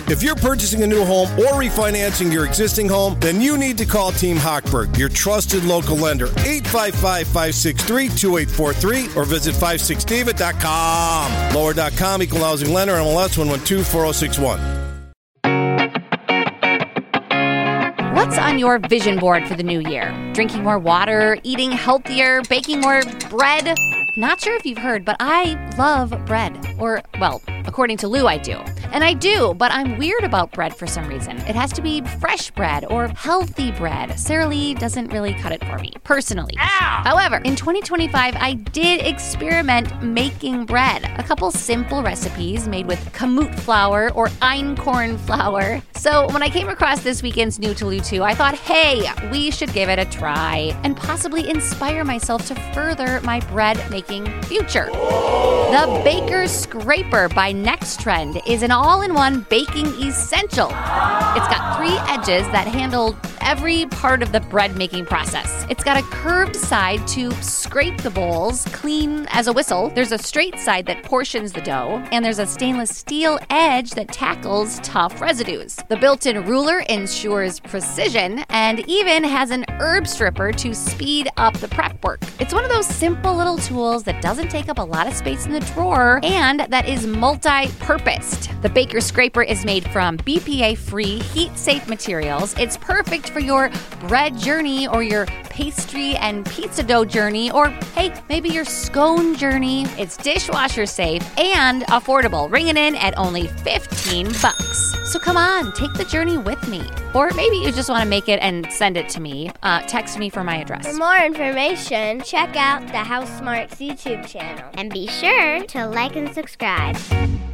If you're purchasing a new home or refinancing your existing home, then you need to call Team Hochberg, your trusted local lender. 855-563-2843 or visit 56david.com. Lower.com, equal housing lender, MLS 1124061. What's on your vision board for the new year? Drinking more water, eating healthier, baking more bread? Not sure if you've heard, but I love bread. Or, well, according to Lou, I do. And I do, but I'm weird about bread for some reason. It has to be fresh bread or healthy bread. Sara Lee doesn't really cut it for me, personally. Ow! However, in 2025, I did experiment making bread. A couple simple recipes made with kamut flour or einkorn flour. So when I came across this weekend's New to Lou 2, I thought, hey, we should give it a try and possibly inspire myself to further my bread-making future. The Baker's Scraper by Nextrend is an all-in-one baking essential. It's got 3 edges that handle every part of the bread-making process. It's got a curved side to scrape the bowls clean as a whistle. There's a straight side that portions the dough, and there's a stainless steel edge that tackles tough residues. The built-in ruler ensures precision and even has an herb stripper to speed up the prep work. It's one of those simple little tools that doesn't take up a lot of space in the drawer and that is multi-purposed. The Baker's Scraper is made from BPA-free, heat-safe materials. It's perfect for your bread journey or your pastry and pizza dough journey, or hey, maybe your scone journey. It's dishwasher safe and affordable, ringing in at only $15. So come on, take the journey with me. Or maybe you just want to make it and send it to me. Text me for my address. For more information, check out the House Smarts YouTube channel. And be sure to like and subscribe.